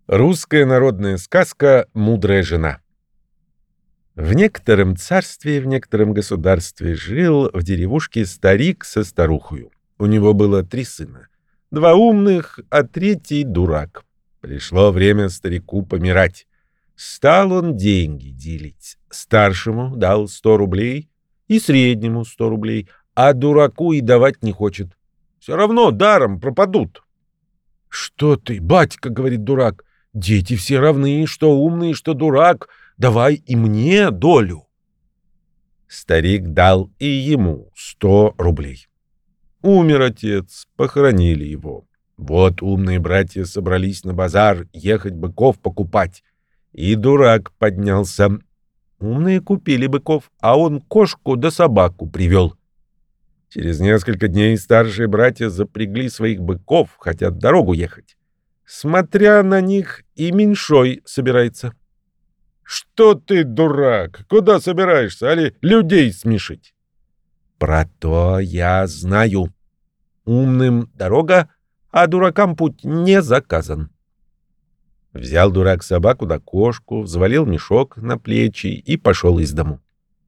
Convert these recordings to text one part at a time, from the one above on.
Русская народная сказка «Мудрая жена». В некотором царстве, в некотором государстве жил в деревушке старик со старухою. У него было 3 сына. 2 умных, а третий дурак. Пришло время старику помирать. Стал он деньги делить. Старшему дал 100 рублей и среднему 100 рублей, а дураку и давать не хочет. Все равно даром пропадут. «Что ты, батька, — говорит дурак, — дети все равны, что умный, что дурак, давай и мне долю». Старик дал и ему 100 рублей. Умер отец, похоронили его. Вот умные братья собрались на базар ехать быков покупать. И дурак поднялся. Умные купили быков, а он кошку да собаку привел. Через несколько дней старшие братья запрягли своих быков, хотят дорогу ехать. Смотря на них, и меньшой собирается. «Что ты, дурак, куда собираешься, али людей смешить?» «Про то я знаю. Умным дорога, а дуракам путь не заказан». Взял дурак собаку да кошку, взвалил мешок на плечи и пошел из дому.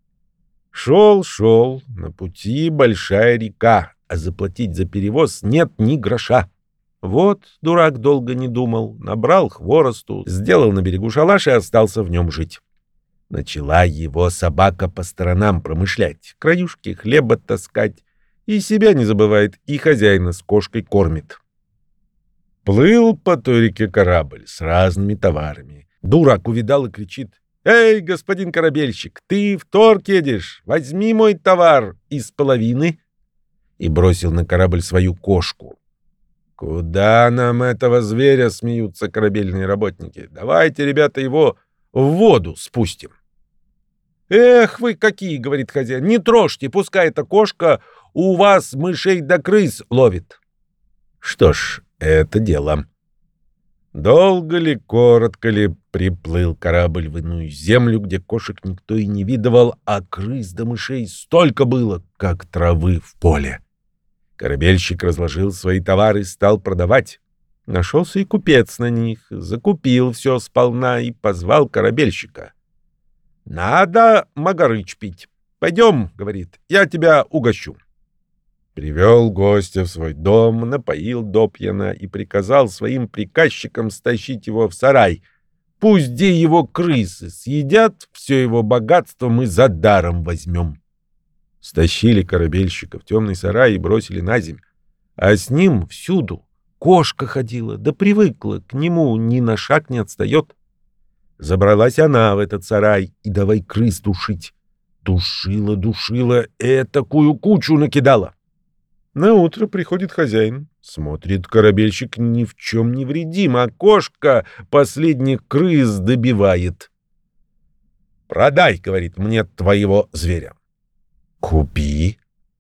Шел, на пути большая река, а заплатить за перевоз нет ни гроша. Вот дурак долго не думал, набрал хворосту, сделал на берегу шалаш и остался в нем жить. Начала его собака по сторонам промышлять, краюшки хлеба таскать, и себя не забывает, и хозяина с кошкой кормит. Плыл по той реке корабль с разными товарами. Дурак увидал и кричит: «Эй, господин корабельщик, ты в торг едешь, возьми мой товар из половины», и бросил на корабль свою кошку. «Куда нам этого зверя?» — смеются корабельные работники. «Давайте, ребята, его в воду спустим». «Эх вы какие!» — говорит хозяин. «Не трожьте, пускай эта кошка у вас мышей да крыс ловит». Что ж, это дело. Долго ли, коротко ли приплыл корабль в иную землю, где кошек никто и не видывал, а крыс да мышей столько было, как травы в поле. Корабельщик разложил свои товары и стал продавать. Нашелся и купец на них, закупил все сполна и позвал корабельщика. «Надо магарыч пить. Пойдем, — говорит, — я тебя угощу». Привел гостя в свой дом, напоил допьяна и приказал своим приказчикам стащить его в сарай. Пусть где его крысы съедят, все его богатство мы за даром возьмем. Стащили корабельщика в темный сарай и бросили на земь. А с ним всюду кошка ходила, да привыкла к нему, ни на шаг не отстает. Забралась она в этот сарай и давай крыс душить. Душила, этакую кучу накидала. Наутро приходит хозяин, смотрит, корабельщик ни в чем не вредим, а кошка последних крыс добивает. «Продай, — говорит, — мне твоего зверя». «Купи».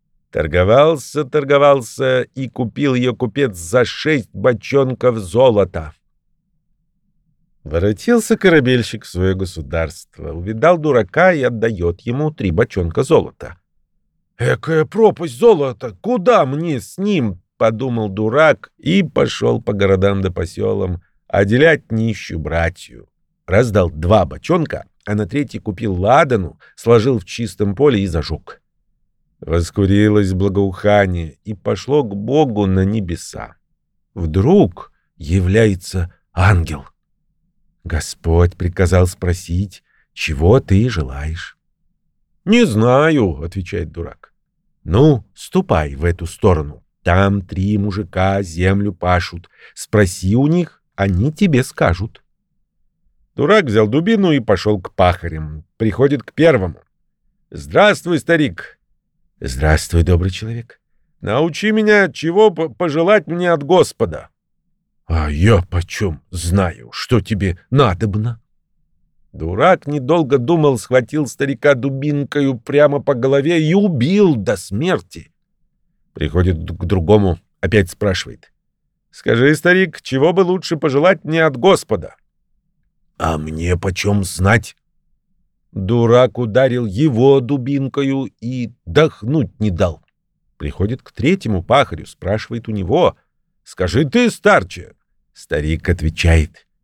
Торговался и купил ее купец за 6 бочонков золота. Воротился корабельщик в свое государство, увидал дурака и отдает ему 3 бочонка золота. «Экая пропасть золота! Куда мне с ним?» — подумал дурак и пошел по городам да по селам отделять нищую братью. Раздал 2 бочонка, а на 3-й купил ладану, сложил в чистом поле и зажег. Воскурилось благоухание и пошло к Богу на небеса. Вдруг является ангел. Господь приказал спросить, чего ты желаешь. «Не знаю, — отвечает дурак. — Ну, ступай в эту сторону. Там 3 мужика землю пашут. Спроси у них, они тебе скажут». Дурак взял дубину и пошел к пахарям. Приходит к первому. «Здравствуй, старик». «Здравствуй, добрый человек. Научи меня, чего пожелать мне от Господа». «А я почем знаю, что тебе надобно?» Дурак, недолго думал, схватил старика дубинкою прямо по голове и убил до смерти. Приходит к другому, опять спрашивает. «Скажи, старик, чего бы лучше пожелать мне от Господа?» «А мне почем знать?» Дурак ударил его дубинкою и дохнуть не дал. Приходит к третьему пахарю, спрашивает у него. «Скажи ты, старче». Старик отвечает.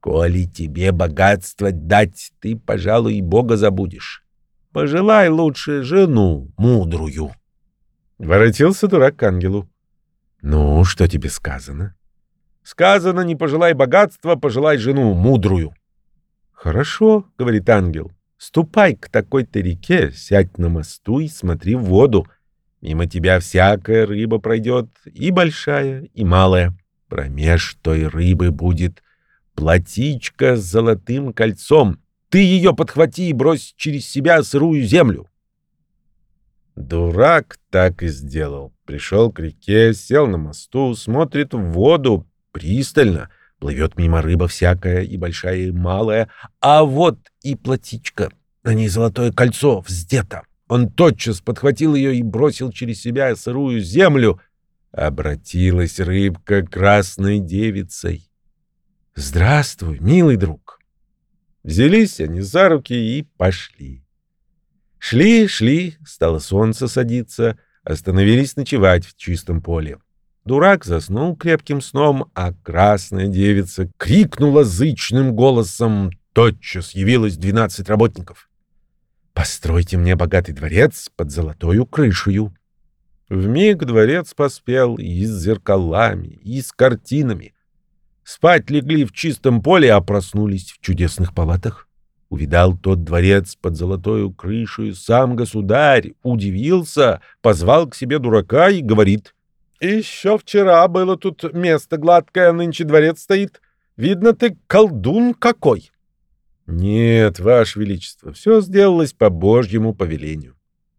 Коли тебе богатство дать, ты, пожалуй, и Бога забудешь. Пожелай лучше жену мудрую. Воротился дурак к ангелу. Ну, что тебе сказано? Сказано, не пожелай богатства, пожелай жену мудрую. Хорошо, говорит ангел. Ступай к такой-то реке, сядь на мосту и смотри в воду. Мимо тебя всякая рыба пройдет, и большая, и малая. Промеж той рыбы будет платичка с золотым кольцом. Ты ее подхвати и брось через себя сырую землю. Дурак так и сделал. Пришел к реке, сел на мосту, смотрит в воду пристально. Плывет мимо рыба всякая, и большая, и малая. А вот и платичка. На ней золотое кольцо вздето. Он тотчас подхватил ее и бросил через себя сырую землю. Обратилась рыбка красной девицей. «Здравствуй, милый друг!» Взялись они за руки и пошли. Шли, стало солнце садиться, остановились ночевать в чистом поле. Дурак заснул крепким сном, а красная девица крикнула зычным голосом. Тотчас явилось 12 работников. «Постройте мне богатый дворец под золотою крышею». Вмиг дворец поспел и с зеркалами, и с картинами. Спать легли в чистом поле, а проснулись в чудесных палатах. Увидал тот дворец под золотою крышею сам государь, удивился, позвал к себе дурака и говорит: «Еще вчера было тут место гладкое, а нынче дворец стоит. Видно, ты колдун какой». «Нет, Ваше Величество, все сделалось по Божьему повелению».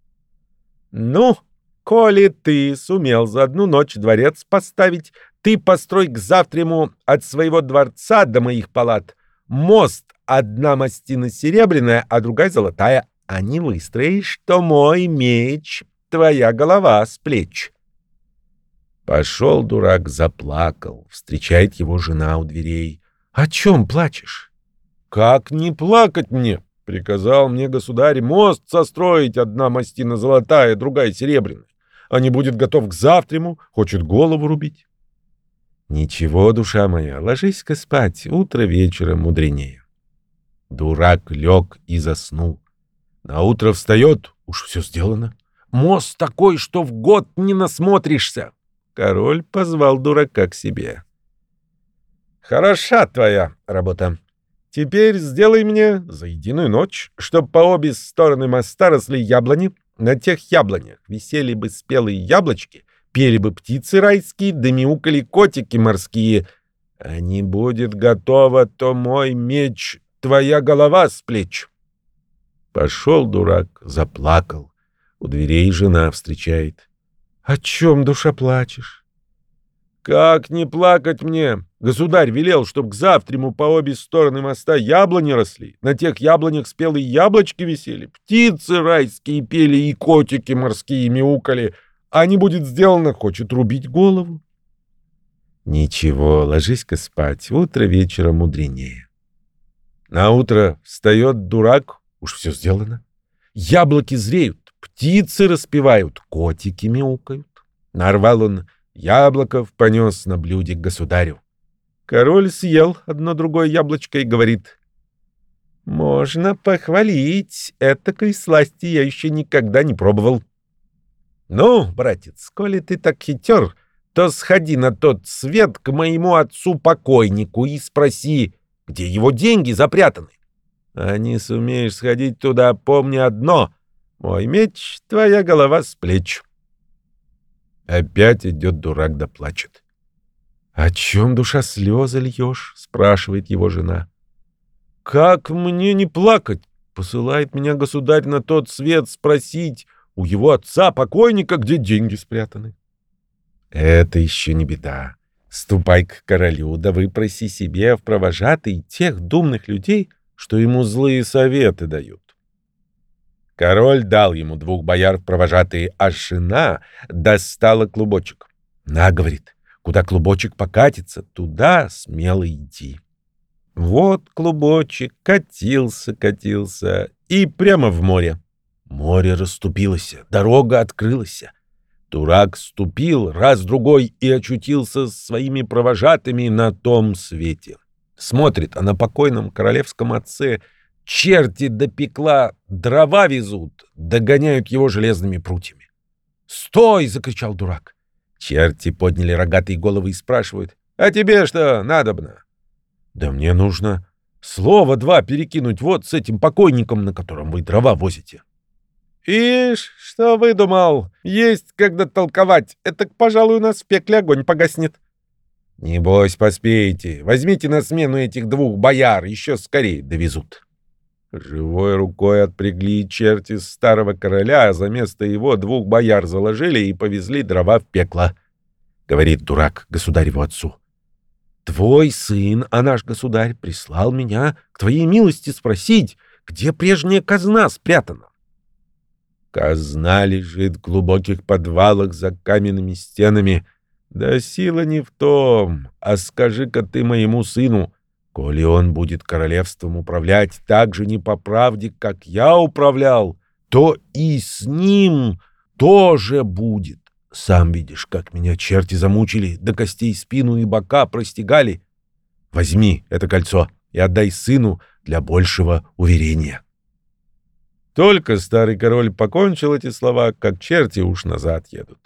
«Ну, коли ты сумел за одну ночь дворец поставить, ты построй к завтраму от своего дворца до моих палат мост, одна мастина серебряная, а другая золотая, а не выстроишь, то мой меч, твоя голова с плеч». Пошел дурак, заплакал. Встречает его жена у дверей. «О чем плачешь?» «Как не плакать мне? Приказал мне государь мост состроить, одна мастина золотая, другая серебряная. А не будет готов к завтраму, хочет голову рубить». «Ничего, душа моя, ложись-ка спать, утро вечера мудренее». Дурак лег и заснул. Наутро встает, уж все сделано. Мост такой, что в год не насмотришься. Король позвал дурака к себе. «Хороша твоя работа. Теперь сделай мне за единую ночь, чтоб по обе стороны моста росли яблони. На тех яблонях висели бы спелые яблочки, пели бы птицы райские, да мяукали котики морские. А не будет готово, то мой меч, твоя голова с плеч». Пошел дурак, заплакал. У дверей жена встречает. «О чем, душа, плачешь?» «Как не плакать мне? Государь велел, чтоб к завтраму по обе стороны моста яблони росли. На тех яблонях спелые яблочки висели, птицы райские пели и котики морские мяукали. А не будет сделано, хочет рубить голову». «Ничего, ложись-ка спать, утро вечера мудренее». Наутро встает дурак, уж все сделано. Яблоки зреют, птицы распевают, котики мяукают. Нарвал он яблоков, понес на блюде к государю. Король съел одно другое яблочко и говорит: «Можно похвалить, этакой сласти я еще никогда не пробовал». «Ну, братец, коли ты так хитер, то сходи на тот свет к моему отцу-покойнику и спроси, где его деньги запрятаны. А не сумеешь сходить туда, помни одно: мой меч, твоя голова с плеч». Опять идет дурак да плачет. «О чем, душа, слезы льешь?» — спрашивает его жена. «Как мне не плакать? Посылает меня государь на тот свет спросить у его отца-покойника, где деньги спрятаны». «Это еще не беда. Ступай к королю, да выпроси себе в провожатые тех думных людей, что ему злые советы дают». Король дал ему 2 бояр в провожатые, а жена достала клубочек. «На, — говорит, — куда клубочек покатится, туда смело иди». Вот клубочек катился и прямо в море. Море расступилось, дорога открылась. Дурак ступил раз-другой и очутился с своими провожатыми на том свете. Смотрит, а на покойном королевском отце черти до пекла дрова везут, догоняют его железными прутьями. «Стой!» — закричал дурак. Черти подняли рогатые головы и спрашивают: «А тебе что надобно?» «Да мне нужно слово два перекинуть вот с этим покойником, на котором вы дрова возите». «Ишь, что выдумал? Есть когда толковать. Это, пожалуй, у нас в пекле огонь погаснет». «Небось, поспеете. Возьмите на смену этих двух бояр, еще скорее довезут». Живой рукой отпрягли черти старого короля, а за место его двух бояр заложили и повезли дрова в пекло. Говорит дурак государеву отцу: «Твой сын, а наш государь, прислал меня к твоей милости спросить, где прежняя казна спрятана». Казна лежит в глубоких подвалах за каменными стенами. Да сила не в том, а скажи-ка ты моему сыну, коли он будет королевством управлять так же не по правде, как я управлял, то и с ним тоже будет. Сам видишь, как меня черти замучили, до костей спину и бока простигали. Возьми это кольцо и отдай сыну для большего уверения». Только старый король покончил эти слова, как черти уж назад едут.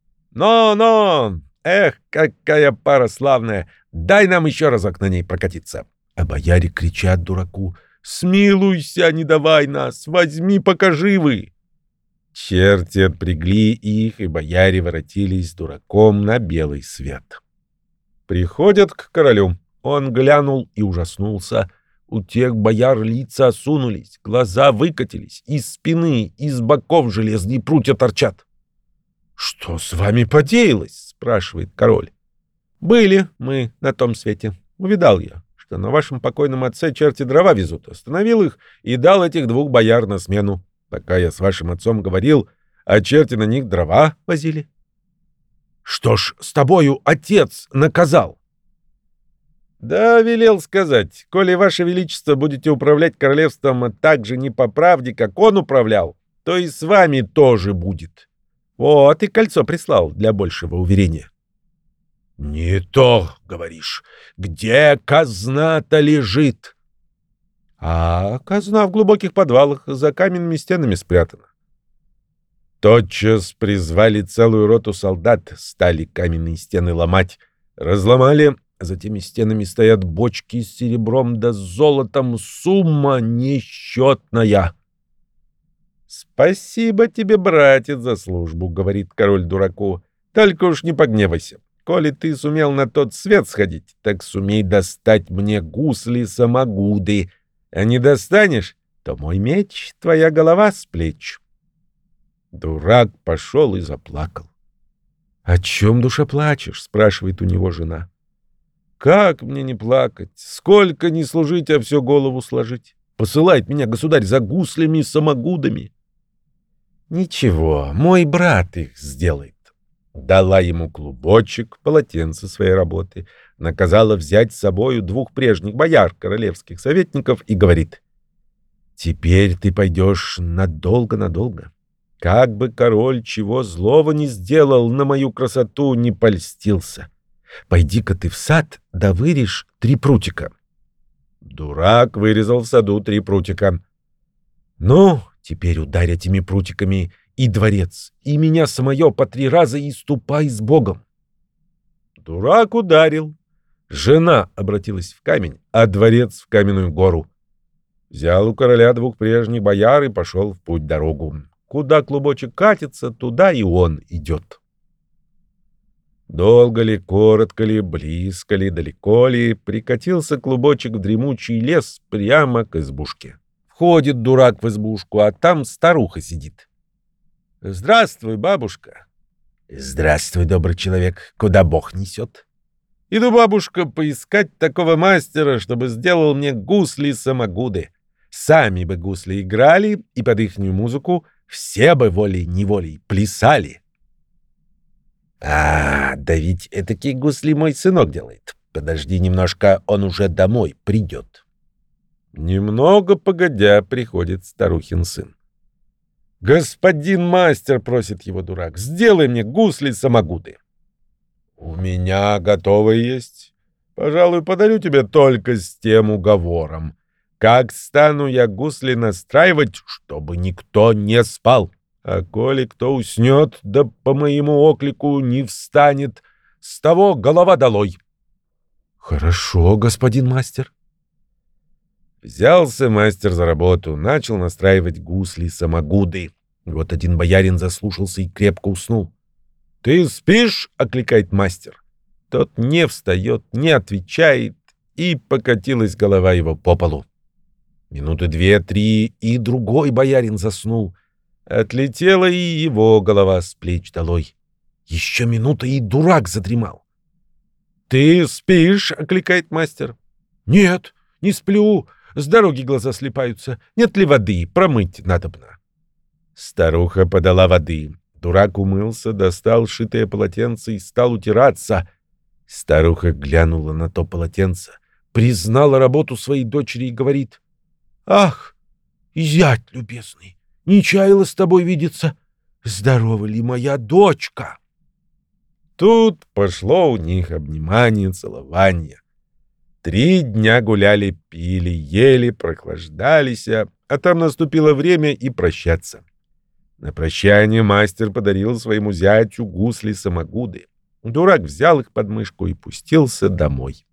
«Но! Эх, какая пара славная! Дай нам еще разок на ней прокатиться!» А бояре кричат дураку: «Смилуйся, не давай нас! Возьми, пока живы!» Черти отпрягли их, и бояре воротились с дураком на белый свет. Приходят к королю. Он глянул и ужаснулся. У тех бояр лица осунулись, глаза выкатились, из спины, из боков железные прутья торчат. «Что с вами подеялось?» — спрашивает король. «Были мы на том свете. Увидал я, что на вашем покойном отце черти дрова везут. Остановил их и дал этих двух бояр на смену. Пока я с вашим отцом говорил, а черти на них дрова возили». «Что ж с тобою отец наказал?» «Да, велел сказать, коли ваше величество будете управлять королевством так же не по правде, как он управлял, то и с вами тоже будет. Вот и кольцо прислал для большего уверения». «Не то, говоришь. Где казна-то лежит?» «А казна в глубоких подвалах за каменными стенами спрятана». Тотчас призвали целую роту солдат, стали каменные стены ломать, разломали. За теми стенами стоят бочки с серебром да с золотом, сумма несчетная. «Спасибо тебе, братец, за службу», — говорит король дураку. «Только уж не погневайся. Коли ты сумел на тот свет сходить, так сумей достать мне гусли-самогуды. А не достанешь, то мой меч, твоя голова с плеч». Дурак пошел и заплакал. «О чем, душа, плачешь?» — спрашивает у него жена. «Как мне не плакать? Сколько не служить, а все голову сложить? Посылает меня государь за гуслями-самогудами». «Ничего, мой брат их сделает». Дала ему клубочек, полотенце своей работы, наказала взять с собою двух прежних бояр, королевских советников, и говорит: «Теперь ты пойдешь надолго-надолго. Как бы король чего злого не сделал, на мою красоту не польстился. Пойди-ка ты в сад, да вырежь 3 прутика». Дурак вырезал в саду 3 прутика. «Ну, теперь ударь этими прутиками и дворец, и меня самое по 3 раза, и ступай с Богом». Дурак ударил. Жена обратилась в камень, а дворец в каменную гору. Взял у короля 2 прежних бояр и пошел в путь-дорогу. Куда клубочек катится, туда и он идет. Долго ли, коротко ли, близко ли, далеко ли, прикатился клубочек в дремучий лес прямо к избушке. Входит дурак в избушку, а там старуха сидит. «Здравствуй, бабушка». «Здравствуй, добрый человек. Куда Бог несет?» «Иду, бабушка, поискать такого мастера, чтобы сделал мне гусли-самогуды. Сами бы гусли играли, и под ихнюю музыку все бы волей-неволей плясали». Да ведь этакие гусли мой сынок делает. Подожди немножко, он уже домой придет». Немного погодя приходит старухин сын. «Господин мастер», — просит его дурак, — «сделай мне гусли-самогуды». «У меня готовые есть. Пожалуй, подарю тебе только с тем уговором. Как стану я гусли настраивать, чтобы никто не спал. А коли кто уснет, да по моему оклику не встанет, с того голова долой. Хорошо, господин мастер. Взялся мастер за работу, начал настраивать гусли-самогуды. Вот один боярин заслушался и крепко уснул. «Ты спишь?» — окликает мастер. Тот не встает, не отвечает, и покатилась голова его по полу. Минуты 2-3, и другой боярин заснул. Отлетела и его голова с плеч долой. Еще минута, и дурак задремал. «Ты спишь?» — окликает мастер. «Нет, не сплю. С дороги глаза слипаются. Нет ли воды? Промыть надобно». Старуха подала воды. Дурак умылся, достал шитое полотенце и стал утираться. Старуха глянула на то полотенце, признала работу своей дочери и говорит: «Ах, зять любезный, не чаяла с тобой видеться. Здорова ли моя дочка?» Тут пошло у них обнимание, целование. 3 дня гуляли, пили, ели, прохлаждались, а там наступило время и прощаться. На прощание мастер подарил своему зятю гусли-самогуды. Дурак взял их под мышку и пустился домой.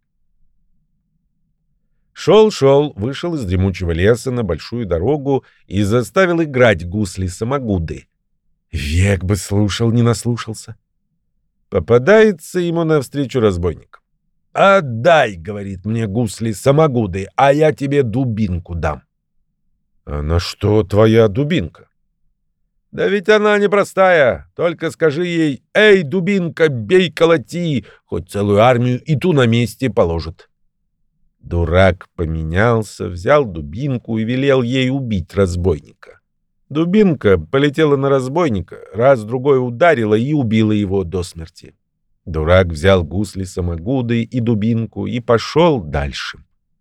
Шел, вышел из дремучего леса на большую дорогу и заставил играть гусли-самогуды. Век бы слушал, не наслушался. Попадается ему навстречу разбойник. «Отдай, — говорит, — мне гусли-самогуды, а я тебе дубинку дам». «А на что твоя дубинка?» «Да ведь она непростая. Только скажи ей: эй, дубинка, бей, колоти, хоть целую армию и ту на месте положит». Дурак поменялся, взял дубинку и велел ей убить разбойника. Дубинка полетела на разбойника, раз-другой ударила и убила его до смерти. Дурак взял гусли-самогуды и дубинку и пошел дальше.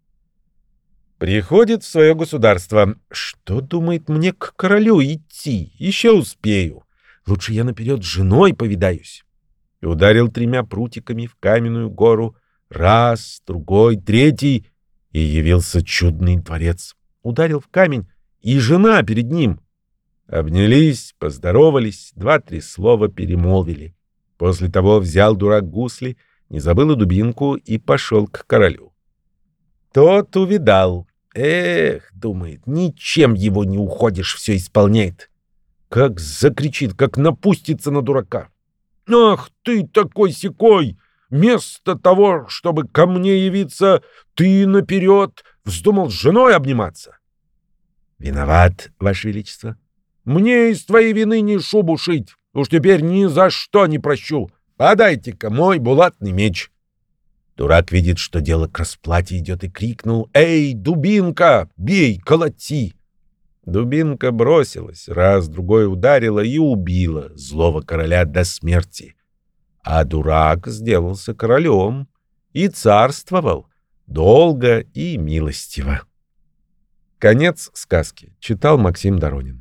Приходит в свое государство. Что, думает, мне к королю идти? Еще успею. Лучше я наперед с женой повидаюсь. И ударил 3 прутиками в каменную гору. Раз, другой, третий. И явился чудный дворец. Ударил в камень, и жена перед ним. Обнялись, поздоровались, 2-3 слова перемолвили. После того взял дурак гусли, не забыл и дубинку и пошел к королю. Тот увидал. Эх, думает, ничем его не уходишь, все исполняет. Как закричит, как напустится на дурака. «Ах ты такой-сякой! Вместо того, чтобы ко мне явиться, ты наперед вздумал с женой обниматься». «Виноват, Ваше Величество». «Мне из твоей вины не шубу шить. Уж теперь ни за что не прощу. Подайте-ка мой булатный меч». Дурак видит, что дело к расплате идет, и крикнул: «Эй, дубинка, бей, колоти!» Дубинка бросилась, раз-другой ударила и убила злого короля до смерти. А дурак сделался королем и царствовал долго и милостиво. Конец сказки. Читал Максим Доронин.